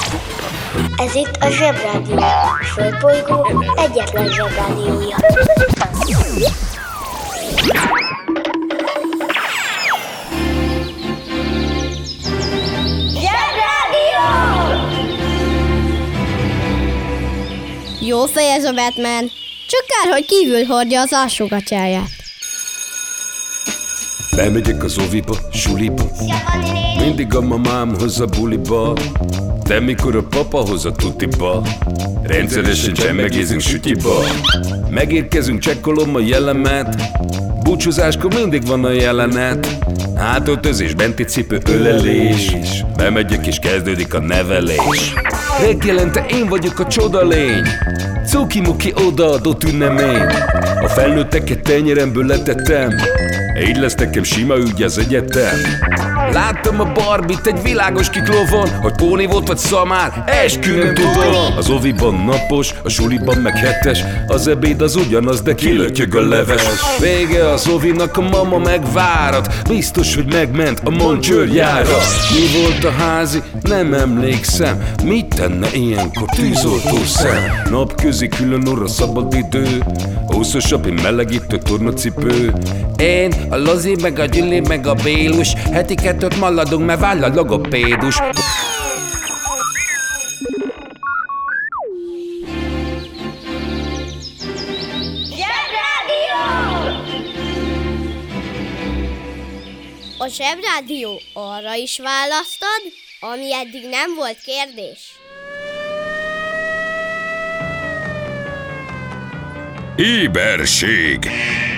Ez itt a Zsebrádió, a Földbolygó egyetlen Zsebrádiója. Zsebrádió! Jó fej ez a Batman, csak kár, hogy kívül hordja az alsógatyáját. Bemegyek az oviba, suliba, mindig a mamám hoz a buliba, de mikor a papa hoz a tutiba, rendszeresen csemmegézünk sütyiba. Megérkezünk, csekkolom a jellemet, búcsúzáskor mindig van a jelenet. Hátöltözés, benti cipő, ölelés, bemegyek és kezdődik a nevelés. Reggelente én vagyok a csoda lény, cuki-muki odaadott ünnemény. A felnőtteket tenyeremből letettem, így lesz nekem sima ügy az egyetem. Láttam a Barbit egy világos kiklovon, hogy póni volt vagy szamár, eskü nem tudom. Az oviban napos, a suliban meg hetes, az ebéd az ugyanaz, de kilötyög a leves. Vége az ovinak, a mama megvárat, biztos, hogy megment a Moncsőrjára. Mi volt a házi? Nem emlékszem, mit tenne ilyenkor tűzoltó szem? Napközi külön orra szabad idő, úszosabb, melegítő tornacipő. Én, a Lozi, meg a Gyüli, meg a Bélus, heti kettőt maladunk, mert váll a logopédus. A Zsebrádió arra is választad, ami eddig nem volt kérdés. Éberség!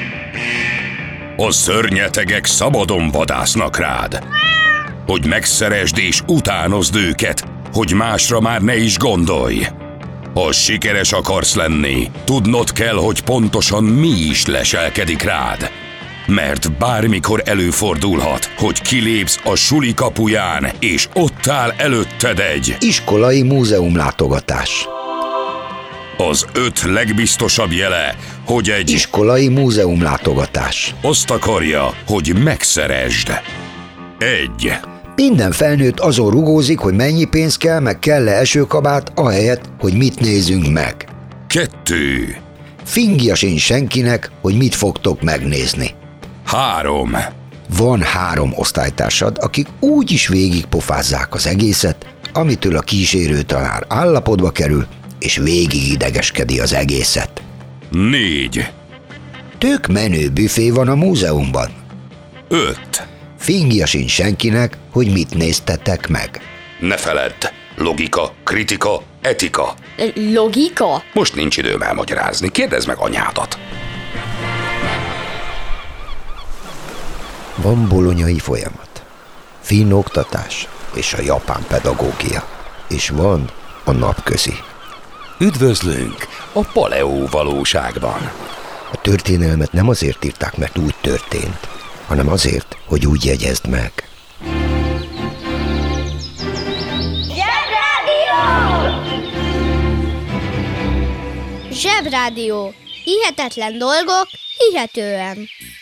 A szörnyetegek szabadon vadásznak rád, hogy megszeresd és utánozd őket, hogy másra már ne is gondolj. Ha sikeres akarsz lenni, tudnod kell, hogy pontosan mi is leselkedik rád. Mert bármikor előfordulhat, hogy kilépsz a suli kapuján, és ott áll előtted egy iskolai múzeumlátogatás. Az 5 legbiztosabb jele, hogy egy iskolai múzeumlátogatás azt akarja, hogy megszeresd. 1. Minden felnőtt azon rugózik, hogy mennyi pénz kell, meg kell-e esőkabát, ahelyett, hogy mit nézünk meg. 2. Fingja sincs senkinek, hogy mit fogtok megnézni. 3. Van 3 osztálytársad, akik úgy is végigpofázzák az egészet, amitől a kísérő tanár állapotba kerül, és végig idegeskedi az egészet. 4. Tök menő büfé van a múzeumban. 5. Fingja sincs senkinek, hogy mit néztetek meg. Ne feledd, logika, kritika, etika. Logika? Most nincs időm elmagyarázni, kérdezd meg anyádat. Van bolonyai folyamat, finn oktatás és a japán pedagógia, és van a napközi. Üdvözlünk a paleó valóságban. A történelmet nem azért írták, mert úgy történt, hanem azért, hogy úgy jegyezd meg. Zsebrádió! Zsebrádió. Hihetetlen dolgok, hihetően.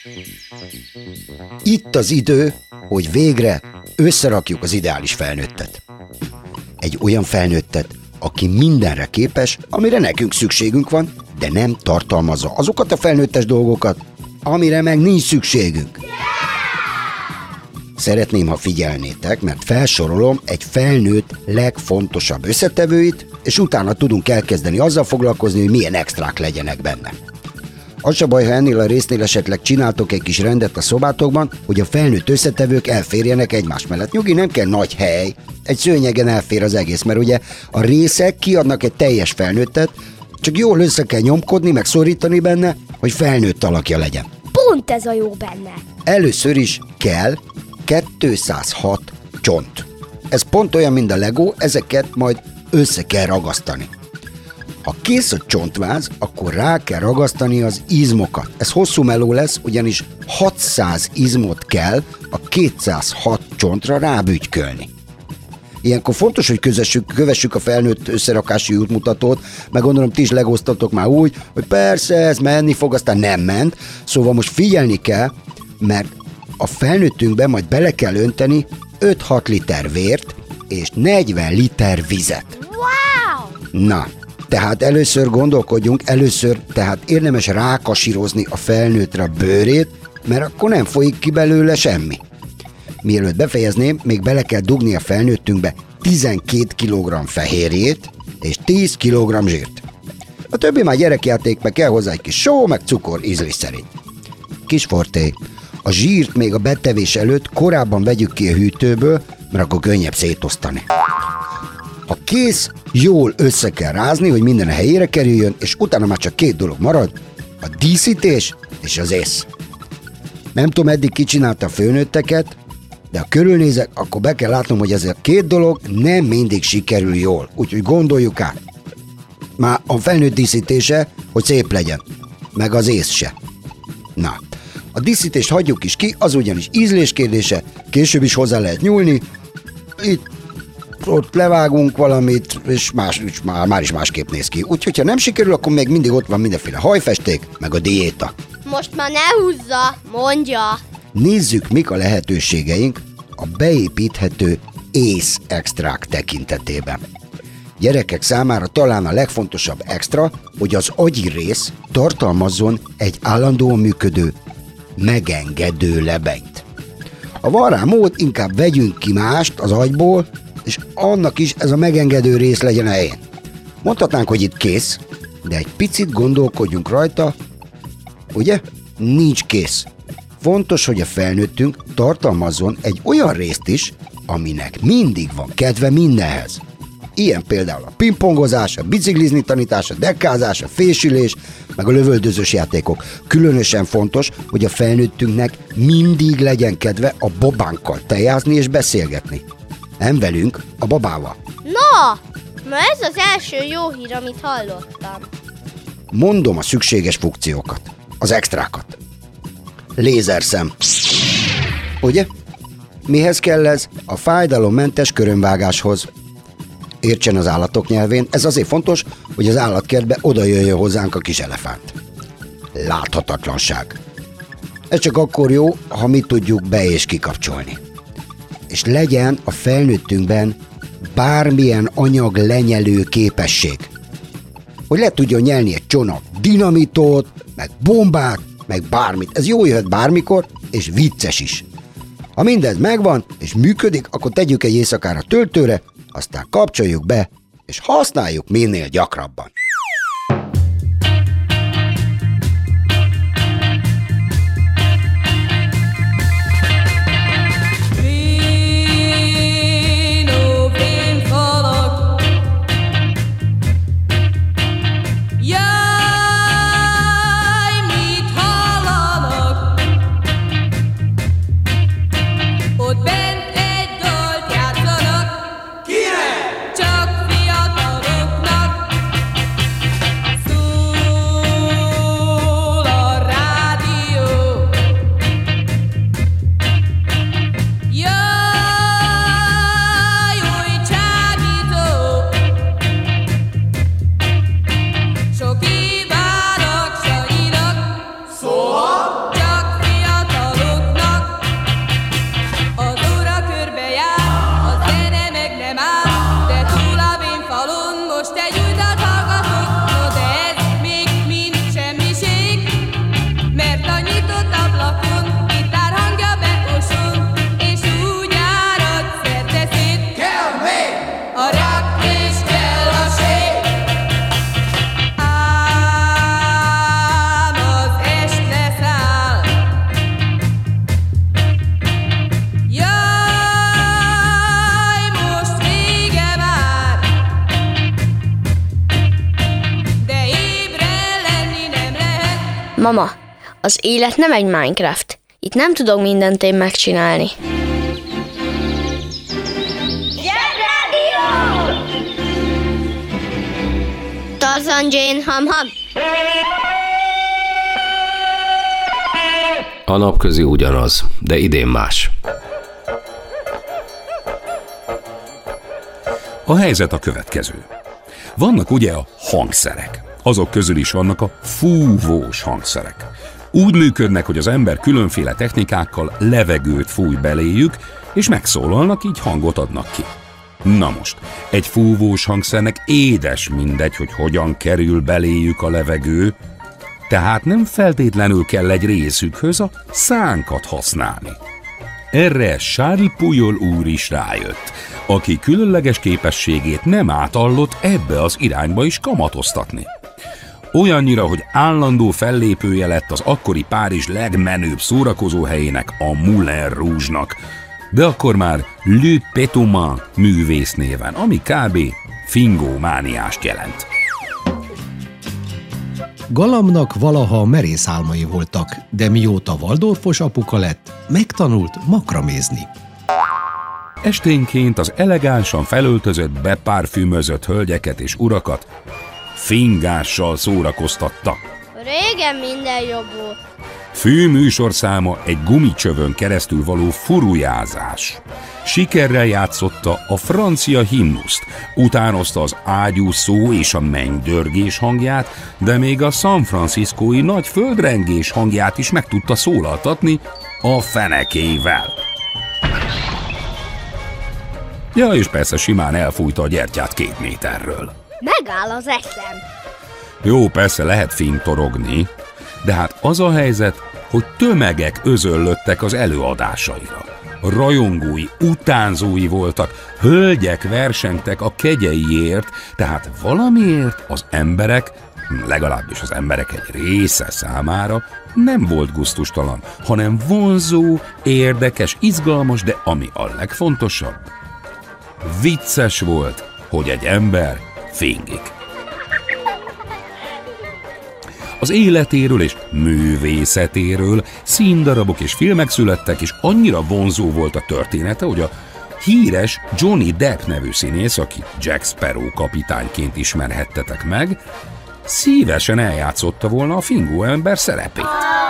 Itt az idő, hogy végre összerakjuk az ideális felnőttet. Egy olyan felnőttet, aki mindenre képes, amire nekünk szükségünk van, de nem tartalmazza azokat a felnőttes dolgokat, amire meg nincs szükségünk. Szeretném, ha figyelnétek, mert felsorolom egy felnőtt legfontosabb összetevőit, és utána tudunk elkezdeni azzal foglalkozni, hogy milyen extrák legyenek benne. Az se baj, ha ennél a résznél esetleg csináltok egy kis rendet a szobátokban, hogy a felnőtt összetevők elférjenek egymás mellett. Nyugi, nem kell nagy hely, egy szőnyegen elfér az egész, mert ugye a részek kiadnak egy teljes felnőttet, csak jól össze kell nyomkodni, meg szorítani benne, hogy felnőtt alakja legyen. Pont ez a jó benne. Először is kell 206 csont. Ez pont olyan, mint a Lego, ezeket majd össze kell ragasztani. Ha kész a csontváz, akkor rá kell ragasztani az izmokat. Ez hosszú meló lesz, ugyanis 600 izmot kell a 206 csontra rábügykölni. Ilyenkor fontos, hogy kövessük a felnőtt összerakási útmutatót, meg gondolom ti is legoztatok már úgy, hogy persze ez menni fog, aztán nem ment. Szóval most figyelni kell, mert a felnőttünkbe majd bele kell önteni 5-6 liter vért, és 40 liter vizet. Wow! Na, tehát először gondolkodjunk, tehát érdemes rákasírozni a felnőttre a bőrét, mert akkor nem folyik ki belőle semmi. Mielőtt befejezném, még bele kell dugni a felnőttünkbe 12 kg fehérjét és 10 kg zsírt. A többi már gyerekjáték, meg kell hozzá egy kis só, meg cukor ízlés szerint. Kis forté, a zsírt még a betevés előtt korábban vegyük ki a hűtőből, mert akkor könnyebb szétosztani. A kész, jól össze kell rázni, hogy minden a helyére kerüljön, és utána már csak 2 dolog marad, a díszítés és az ész. Nem tudom, eddig ki csinálta a főnőtteket, de ha körülnézek, akkor be kell látnom, hogy ez a 2 dolog nem mindig sikerül jól, úgyhogy gondoljuk át. Már a felnőtt díszítése, hogy szép legyen, meg az ész se. Na, a díszítést hagyjuk is ki, az ugyanis ízlés kérdése, később is hozzá lehet nyúlni, ott levágunk valamit, és már is másképp néz ki. Úgyhogy ha nem sikerül, akkor még mindig ott van mindenféle hajfesték, meg a diéta. Most már ne húzza, mondja. Nézzük, mik a lehetőségeink a beépíthető ész extrák tekintetében. Gyerekek számára talán a legfontosabb extra, hogy az agyi rész tartalmazzon egy állandóan működő, megengedő lebenyt. Ha van rá mód, inkább vegyünk ki mást az agyból, és annak is ez a megengedő rész legyen a helyén. Mondhatnánk, hogy itt kész, de egy picit gondolkodjunk rajta, ugye? Nincs kész. Fontos, hogy a felnőttünk tartalmazzon egy olyan részt is, aminek mindig van kedve mindenhez. Ilyen például a pingpongozás, a biciklizni tanítás, a dekkázás, a fésülés, meg a lövöldözős játékok. Különösen fontos, hogy a felnőttünknek mindig legyen kedve a babánkkal tejázni és beszélgetni. Nem velünk, a babával. Na, ez az első jó hír, amit hallottam. Mondom a szükséges funkciókat, az extrákat. Lézerszem. Ugye? Mihez kell ez? A fájdalommentes körömvágáshoz. Értsen az állatok nyelvén, ez azért fontos, hogy az állatkertbe oda jöjjön hozzánk a kis elefánt. Láthatatlanság. Ez csak akkor jó, ha mi tudjuk be- és kikapcsolni. És legyen a felnőttünkben bármilyen anyag lenyelő képesség. Hogy le tudjon nyelni egy csomag dinamitot, meg bombát, meg bármit. Ez jó jöhet bármikor, és vicces is. Ha mindez megvan, és működik, akkor tegyük egy éjszakára töltőre, aztán kapcsoljuk be, és használjuk minél gyakrabban. Mama, az élet nem egy Minecraft. Itt nem tudok mindent én megcsinálni. Zsebrádió! Tarzan, Jane, ham-ham. A napközi ugyanaz, de idén más. A helyzet a következő. Vannak ugye a hangszerek. Azok közül is vannak a fúvós hangszerek. Úgy működnek, hogy az ember különféle technikákkal levegőt fúj beléjük, és megszólalnak, így hangot adnak ki. Na most, egy fúvós hangszernek édes mindegy, hogy hogyan kerül beléjük a levegő, tehát nem feltétlenül kell egy részükhöz a szánkat használni. Erre Charles Pujol úr is rájött, aki különleges képességét nem átallott ebbe az irányba is kamatoztatni. Olyannyira, hogy állandó fellépője lett az akkori Párizs legmenőbb szórakozóhelyének, a Moulin Rouge-nak, de akkor már Le Pétomane művész néven, ami kb. Fingómániást jelent. Galamnak valaha merész álmai voltak, de mióta Waldorfos apuka lett, megtanult makramézni. Esténként az elegánsan felöltözött, bepárfümözött hölgyeket és urakat fingással szórakoztatta. Régen minden jobb volt. Fő műsorszáma egy gumicsövön keresztül való furujázás. Sikerrel játszotta a francia himnuszt, utánozta az ágyúszó és a mennydörgés hangját, de még a San Franciscói nagy földrengés hangját is meg tudta szólaltatni a fenekével. Ja, és persze simán elfújta a gyertyát 2 méterről. Megáll az eszem. Jó, persze lehet fintorogni, de hát az a helyzet, hogy tömegek özöllöttek az előadásaira. Rajongói, utánzói voltak, hölgyek versengtek a kegyeiért, tehát valamiért az emberek, legalábbis az emberek egy része számára nem volt gusztustalan, hanem vonzó, érdekes, izgalmas, de ami a legfontosabb, vicces volt, hogy egy ember fingik. Az életéről és művészetéről színdarabok és filmek születtek, és annyira vonzó volt a története, hogy a híres Johnny Depp nevű színész, aki Jack Sparrow kapitányként ismerhettetek meg, szívesen eljátszotta volna a fingó ember szerepét.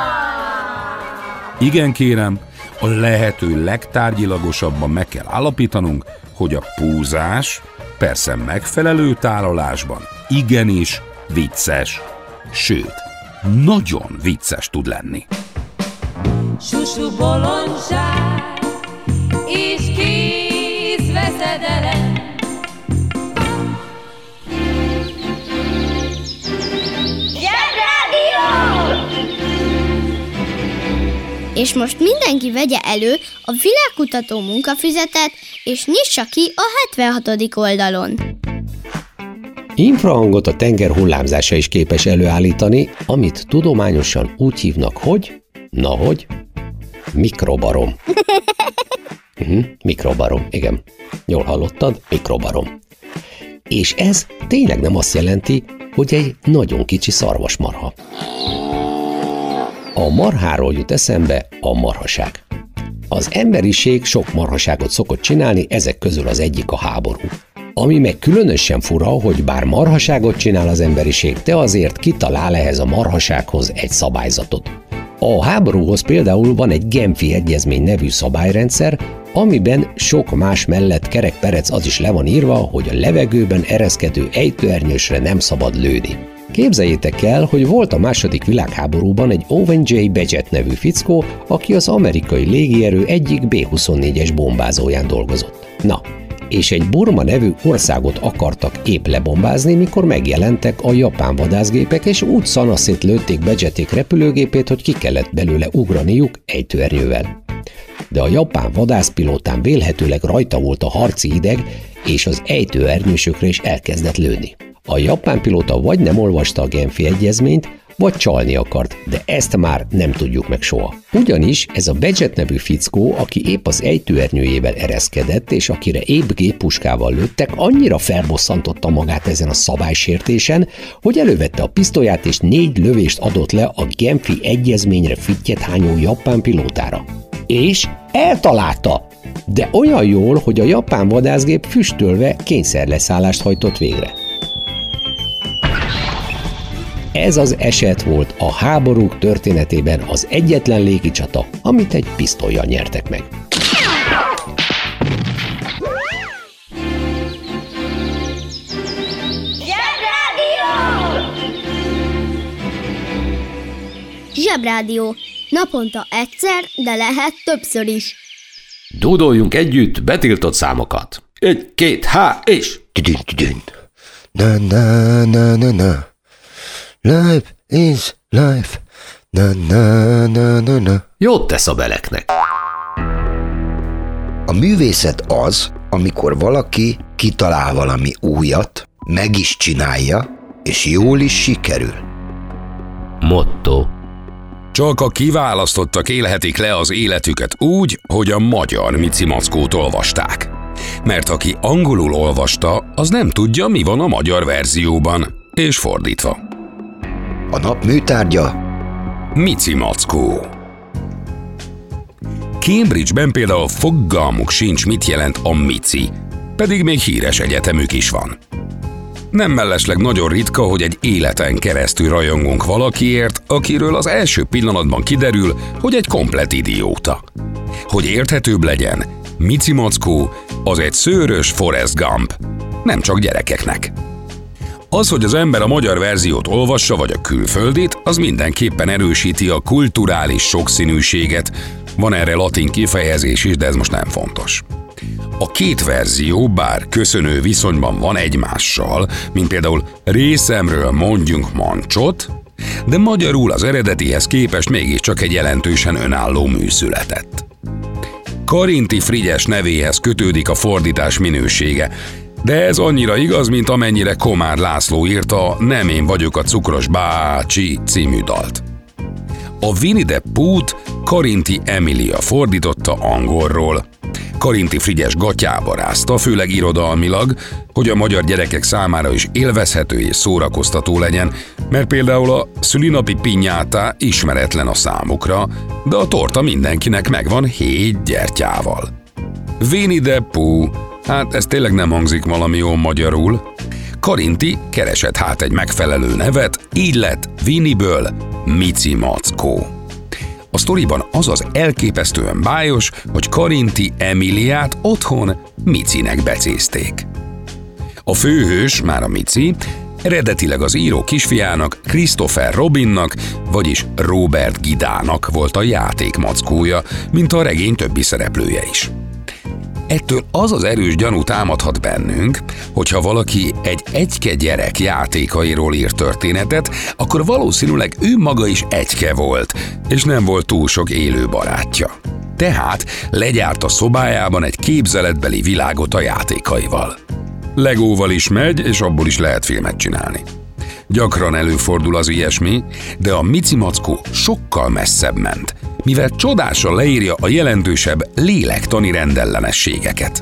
Igen kérem, a lehető legtárgyilagosabban meg kell állapítanunk, hogy a púzás, persze megfelelő tálalásban, igenis vicces, sőt, nagyon vicces tud lenni. Susú bolondság és kész veszedelem. És most mindenki vegye elő a világkutató munkafüzetet, és nyissa ki a 76. oldalon. Infrahangot a tenger hullámzása is képes előállítani, amit tudományosan úgy hívnak, hogy... Nahogy? Mikrobarom. Mikrobarom, igen. Jól hallottad? Mikrobarom. És ez tényleg nem azt jelenti, hogy egy nagyon kicsi szarvasmarha. A marháról jut eszembe a marhaság. Az emberiség sok marhaságot szokott csinálni, ezek közül az egyik a háború. Ami meg különösen fura, hogy bár marhaságot csinál az emberiség, de azért kitalál ehhez a marhasághoz egy szabályzatot. A háborúhoz például van egy Genfi Egyezmény nevű szabályrendszer, amiben sok más mellett kerekperec az is le van írva, hogy a levegőben ereszkedő ejtőernyősre nem szabad lőni. Képzeljétek el, hogy volt a második világháborúban egy Owen J. Badgett nevű fickó, aki az amerikai légierő egyik B-24-es bombázóján dolgozott. Na, és egy Burma nevű országot akartak épp lebombázni, mikor megjelentek a japán vadászgépek, és úgy szanaszét lőtték Badgették repülőgépét, hogy ki kellett belőle ugraniuk ejtőernyővel. De a japán vadászpilótán vélhetőleg rajta volt a harci ideg, és az ejtőernyősökre is elkezdett lőni. A japán pilóta vagy nem olvasta a Genfi Egyezményt, vagy csalni akart, de ezt már nem tudjuk meg soha. Ugyanis ez a Badgett nevű fickó, aki épp az ejtőernyőjével ereszkedett, és akire épp géppuskával lőttek, annyira felbosszantotta magát ezen a szabálysértésen, hogy elővette a pisztolyát, és 4 lövést adott le a Genfi Egyezményre fittyet hányó japán pilótára. És eltalálta! De olyan jól, hogy a japán vadászgép füstölve kényszerleszállást hajtott végre. Ez az eset volt a háborúk történetében az egyetlen légicsata, amit egy pisztollyal nyertek meg. Zsebrádió. Naponta egyszer, de lehet többször is. Dúdoljunk együtt betiltott számokat. 1, 2, há, és... Tüdün. Na, na, na, na, na. Life is life. Na, na, na, na, na. Jót tesz a beleknek. A művészet az, amikor valaki kitalál valami újat, meg is csinálja, és jól is sikerül. Motto. Csak a kiválasztottak élhetik le az életüket úgy, hogy a magyar Mici Mackót olvasták. Mert aki angolul olvasta, az nem tudja, mi van a magyar verzióban, és fordítva. A nap műtárgya Mici Mackó. Cambridge-ben például fogalmuk sincs, mit jelent a mici, pedig még híres egyetemük is van. Nem mellesleg nagyon ritka, hogy egy életen keresztül rajongunk valakiért, akiről az első pillanatban kiderül, hogy egy komplett idióta. Hogy érthetőbb legyen, Mici Mackó az egy szőrös Forrest Gump, nem csak gyerekeknek. Az, hogy az ember a magyar verziót olvassa, vagy a külföldit, az mindenképpen erősíti a kulturális sokszínűséget. Van erre latin kifejezés is, de ez most nem fontos. A két verzió, bár köszönő viszonyban van egymással, mint például részemről mondjunk mancsot, de magyarul az eredetihez képest mégiscsak egy jelentősen önálló mű született. Karinti Frigyes nevéhez kötődik a fordítás minősége, de ez annyira igaz, mint amennyire Komár László írta Nem én vagyok a cukros bácsi című dalt. A Winnie the Pooh-t Karinti Emilia fordította angolról. Karinti Frigyes gatyába rázta, főleg irodalmilag, hogy a magyar gyerekek számára is élvezhető és szórakoztató legyen, mert például a szülinapi piñata ismeretlen a számukra, de a torta mindenkinek megvan 7 gyertyával. Winnie the Pooh, hát ez tényleg nem hangzik valami jól magyarul. Karinti keresett hát egy megfelelő nevet, így lett Winnie-ből Mici Mackó. A sztoriban az elképesztően bájos, hogy Karinti Emiliát otthon Micinek becézték. A főhős, már a Mici, eredetileg az író kisfiának, Christopher Robinnak, vagyis Robert Gidának volt a játékmackója, mint a regény többi szereplője is. Ettől az erős gyanú támadhat bennünk, hogyha valaki egy egyke gyerek játékairól ír történetet, akkor valószínűleg ő maga is egyke volt, és nem volt túl sok élő barátja. Tehát legyárt a szobájában egy képzeletbeli világot a játékaival. Legóval is megy, és abból is lehet filmet csinálni. Gyakran előfordul az ilyesmi, de a Mici Mackó sokkal messzebb ment, mivel csodásan leírja a jelentősebb lélektani rendellenességeket.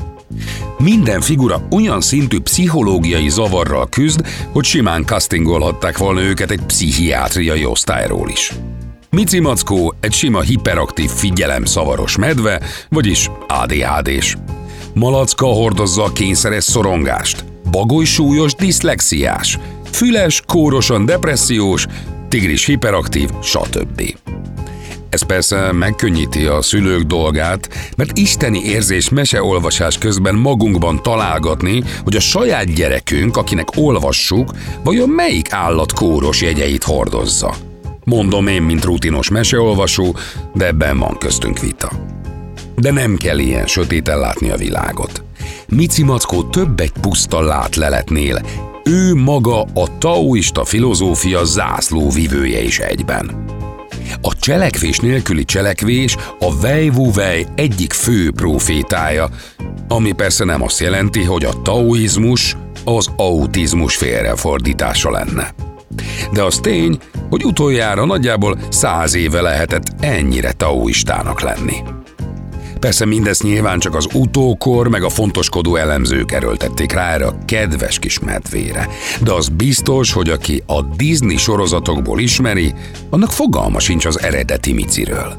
Minden figura olyan szintű pszichológiai zavarral küzd, hogy simán castingolhatták volna őket egy pszichiátriai osztályról is. Mici Mackó egy sima hiperaktív figyelemszavaros medve, vagyis ADHD-s. Malacka hordozza a kényszeres szorongást, Bagoly súlyos diszlexiás, Füles kórosan depressziós, Tigris hiperaktív, stb. Ez persze megkönnyíti a szülők dolgát, mert isteni érzés meseolvasás közben magunkban találgatni, hogy a saját gyerekünk, akinek olvassuk, vajon melyik állat kóros jegyeit hordozza. Mondom én, mint rutinos meseolvasó, de ebben van köztünk vita. De nem kell ilyen sötéten látni a világot. Mici Mackó több egy puszta látleletnél. Ő maga a taoista filozófia zászlóvivője is egyben. A cselekvés nélküli cselekvés a Wei Wu Wei egyik fő profétája, ami persze nem azt jelenti, hogy a taoizmus az autizmus félrefordítása lenne. De az tény, hogy utoljára nagyjából 100 éve lehetett ennyire taoistának lenni. Persze mindezt nyilván csak az utókor meg a fontoskodó elemzők erőltették rá erre a kedves kis medvére. De az biztos, hogy aki a Disney sorozatokból ismeri, annak fogalma sincs az eredeti Miciről.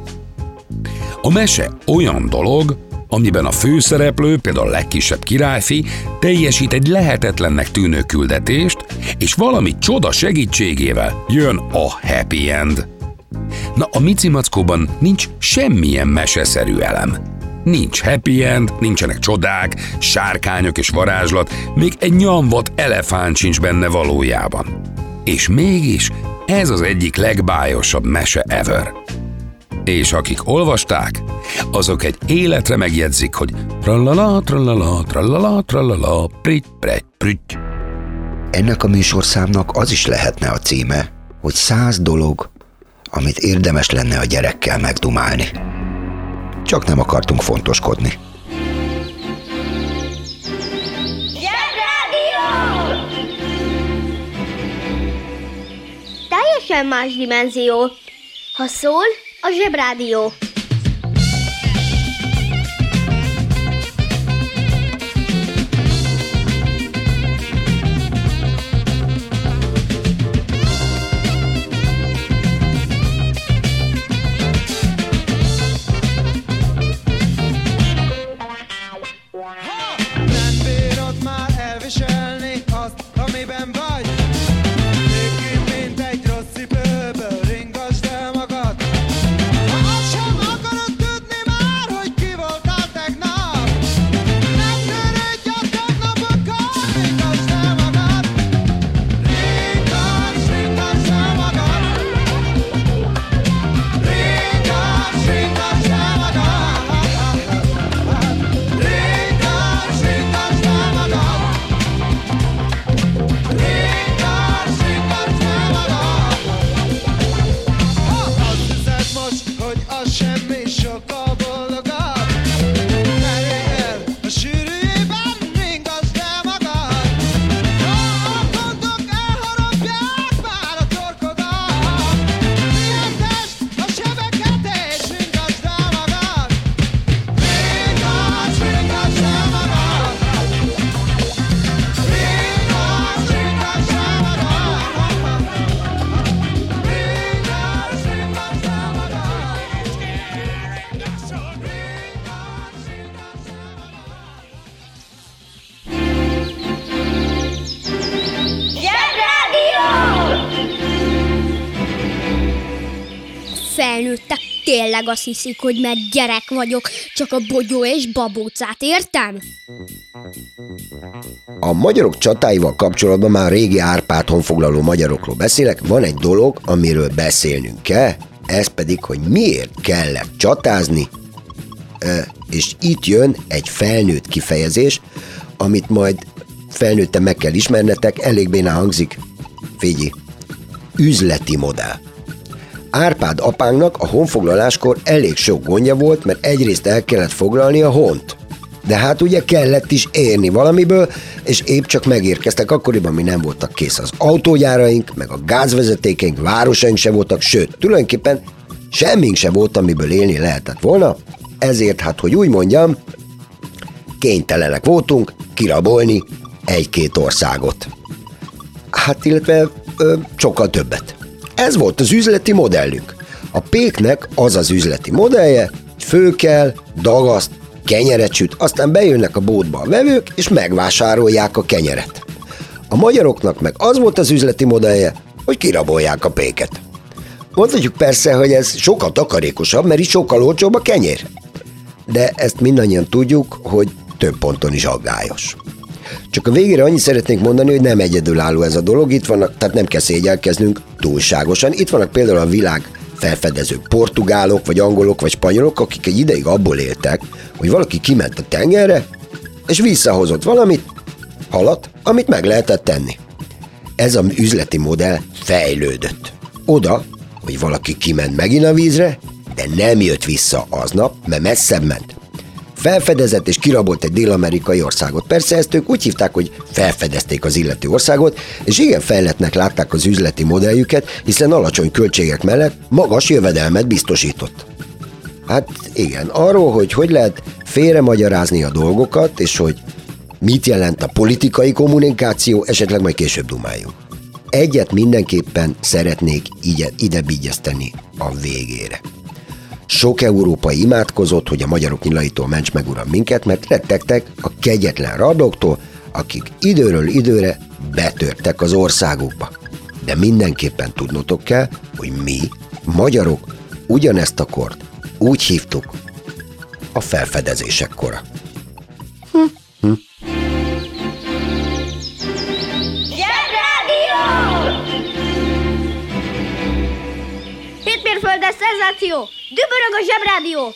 A mese olyan dolog, amiben a főszereplő, például a legkisebb királyfi, teljesít egy lehetetlennek tűnő küldetést, és valami csoda segítségével jön a happy end. Na, a Mici Mackóban nincs semmilyen meseszerű elem. Nincs happy end, nincsenek csodák, sárkányok és varázslat, még egy nyomvat elefánt sincs benne valójában. És mégis ez az egyik legbájosabb mese ever. És akik olvasták, azok egy életre megjegyzik, hogy trallala, trallala, trallala, trallala, pritty, pretty, prütty. Ennek a műsorszámnak az is lehetne a címe, hogy 100 dolog, amit érdemes lenne a gyerekkel megdumálni. Csak nem akartunk fontoskodni. Teljesen más dimenzió. Ha szól, a Zsebrádió. Nem bírod már elviselni azt, amiben vagy. Végig, mint egy rossz cipőből ringasd el magad. Ha azt sem akarod tudni már, hogy ki voltál tegnap, nem törődj a tegnapokkal, ringasd el magad. Ringasd el magad. Ringasd el magad. Semmi sokkal boldogabb. Merjél el a sűrűjében, ringasd el magad. Ha a gondok elharapják már a torkodat, vihetesd a sebeket és ringasd el magad. Ringasd el magad. Ringasd el magad. Ringasd el magad. Felnőttek tényleg azt hiszik, hogy mert gyerek vagyok, csak a bogyó és babócát értem? A magyarok csatáival kapcsolatban már régi Árpád honfoglaló magyarokról beszélek, van egy dolog, amiről beszélnünk kell, ez pedig, hogy miért kellett csatázni, és itt jön egy felnőtt kifejezés, amit majd felnőtten meg kell ismernetek, elég bénán hangzik, figyelj, üzleti modell. Árpád apánknak a honfoglaláskor elég sok gondja volt, mert egyrészt el kellett foglalni a hont. De hát ugye kellett is érni valamiből, és épp csak megérkeztek akkoriban, mi nem voltak kész az autógyáraink, meg a gázvezetékeink, városaink se voltak, sőt, tulajdonképpen semmink se volt, amiből élni lehetett volna, ezért hát, hogy úgy mondjam, kénytelenek voltunk kirabolni egy-két országot. Hát, illetve sokkal többet. Ez volt az üzleti modellünk. A péknek az az üzleti modellje, hogy fölkel, dagaszt, kenyeret süt, aztán bejönnek a boltba a vevők, és megvásárolják a kenyeret. A magyaroknak meg az volt az üzleti modellje, hogy kirabolják a péket. Mondhatjuk persze, hogy ez sokkal takarékosabb, mert itt sokkal olcsóbb a kenyér. De ezt mindannyian tudjuk, hogy több ponton is aggályos. Csak a végére annyit szeretnénk mondani, hogy nem egyedülálló ez a dolog, itt vannak, tehát nem kell szégyelkeznünk túlságosan. Itt vannak például a világ felfedezők, portugálok, vagy angolok, vagy spanyolok, akik egy ideig abból éltek, hogy valaki kiment a tengerre, és visszahozott valamit, halat, amit meg lehetett tenni. Ez az üzleti modell fejlődött. Oda, hogy valaki kiment megint a vízre, de nem jött vissza aznap, mert messzebb ment. Felfedezett és kirabolt egy dél-amerikai országot. Persze ezt ők úgy hívták, hogy felfedezték az illető országot, és igen fejlettnek látták az üzleti modelljüket, hiszen alacsony költségek mellett magas jövedelmet biztosított. Hát igen, arról, hogy lehet félremagyarázni a dolgokat, és hogy mit jelent a politikai kommunikáció, esetleg majd később dumáljunk. Egyet mindenképpen szeretnék ide bigyezteni a végére. Sok európai imádkozott, hogy a magyarok nyilaitól ments meg, uram, minket, mert rettegtek a kegyetlen rablóktól, akik időről időre betörtek az országukba. De mindenképpen tudnotok kell, hogy mi, magyarok, ugyanezt a kort úgy hívtuk a felfedezések kora. Hétmérföldes Szenzáció! Dübörög a Zsebrádió!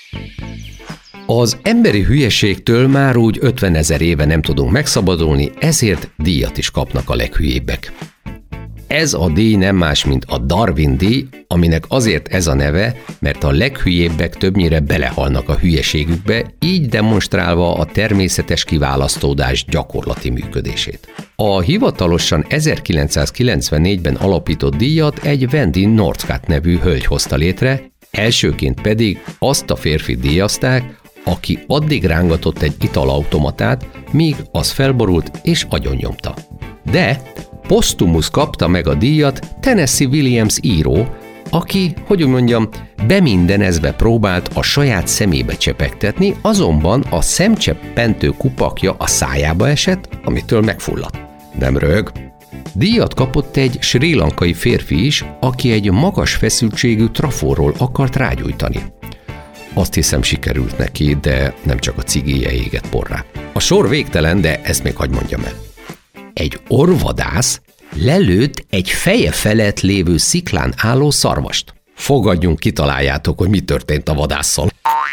Az emberi hülyeségtől már úgy 50 000 éve nem tudunk megszabadulni, ezért díjat is kapnak a leghülyébbek. Ez a díj nem más, mint a Darwin-díj, aminek azért ez a neve, mert a leghülyébbek többnyire belehalnak a hülyeségükbe, így demonstrálva a természetes kiválasztódás gyakorlati működését. A hivatalosan 1994-ben alapított díjat egy Wendy Northcutt nevű hölgy hozta létre, elsőként pedig azt a férfit díjazták, aki addig rángatott egy italautomatát, míg az felborult és agyonnyomta. De posztumusz kapta meg a díjat Tennessee Williams író, aki, hogy úgy mondjam, bemindenezve próbált a saját szemébe csepegtetni, azonban a szemcseppentő kupakja a szájába esett, amitől megfulladt. Nem röhög. Díjat kapott egy srí lankai férfi is, aki egy magas feszültségű trafóról akart rágyújtani. Azt hiszem, sikerült neki, de nem csak a cigije égett porrá. A sor végtelen, de ezt még hadd mondjam el. Egy orvvadász lelőtt egy feje felett lévő sziklán álló szarvast. Fogadjunk, kitaláljátok, hogy mi történt a vadásszal.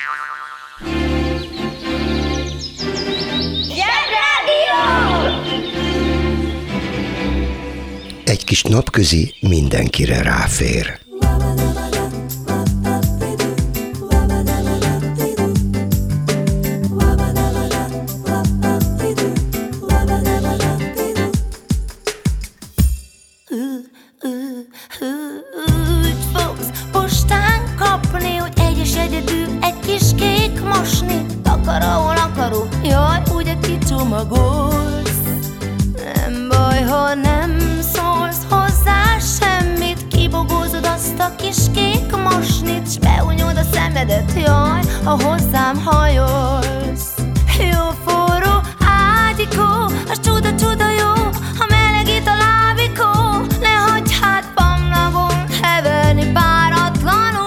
Egy kis napközi mindenkire ráfér. Úgy fogsz postán kapni, hogy egyes egyedül egy kis kék mosni. Takaró, jaj, ugye kicsomagolsz. Nem baj, ha nem szólsz hozzá semmit, kibogózod azt a kis kék mosnit, s beúnyod a szemedet, jaj, ha hozzám hajolsz. Jó forró ágyikó, az csuda jó, ha melegít a lábikó, ne hagyj hát pamlagon heverni páratlanul.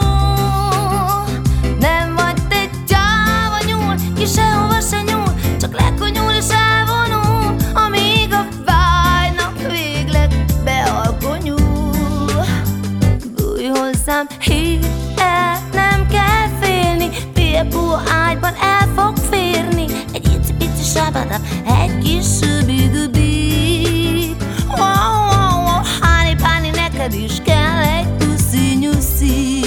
Nem vagy te gyáva nyúl, ki sehova se nyúl, csak lekonyul és elvonul, amíg a vágynak végleg bealkonyul. Bújj hozzám, hidd el, nem kell félni, piepó ágyban el fog férni egy icipici sábada, egy kis szübi-gübi. Háni-páni, neked is kell egy puszi-nyuszi.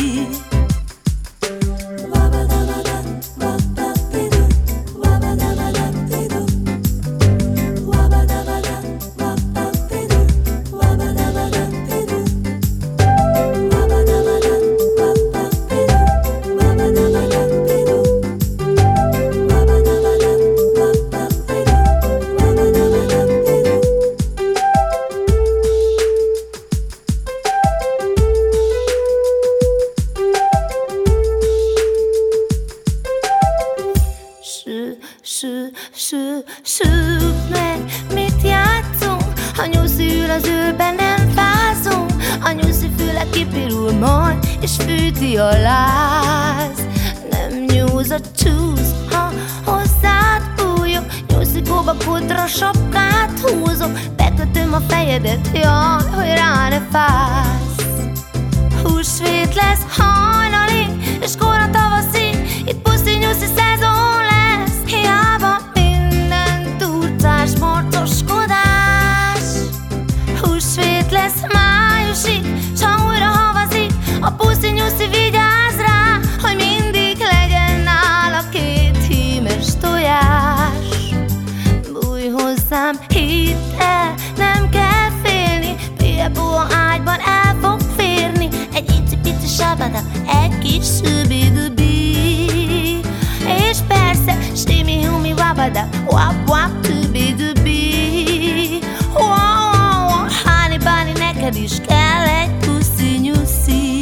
Süt meg, mit játszunk? A nyuszi ül az ülben, nem fázunk. A nyuszi füle kipirul majd, és fűti a láz. Nem nyúz a csúsz, ha hozzád bújok. Nyuszikóba kodra sapkát húzok, bekötöm a fejedet, jaj, hogy rá ne fáz. Húsvét lesz hajnalig, és kora tavaszig, itt puszi-nyuszi szezon lesz. Hiába minden turcás morcoskodás. Húsvét lesz májusig, s ha újra havazik, a puszi-nyuszi vigyáz rá, hogy mindig legyen nála 2 hímes tojás. Bújj hozzám, hidd el, nem kell félni, piepó ágyban el fog férni egy icipici sábada, egy kis szübi-gübi. És persze, simi-humi wabada, wap-wap tübi-gübi. Háni-báni, neked is kell egy puszi-nyuszi.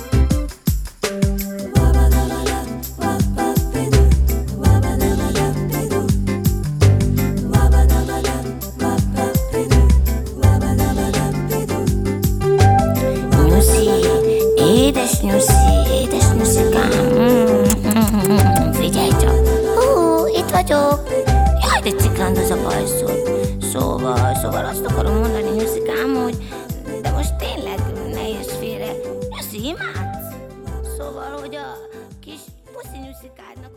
Édes nyuszikám, figyelj csak. Itt vagyok. Jaj, de ciklandoz a bajszol. Szóval azt akarom mondani, nyuszikám, hogy de most tényleg ne jössz félre. Nyuszi, imádsz? Szóval, hogy a kis puszinyuszikádnak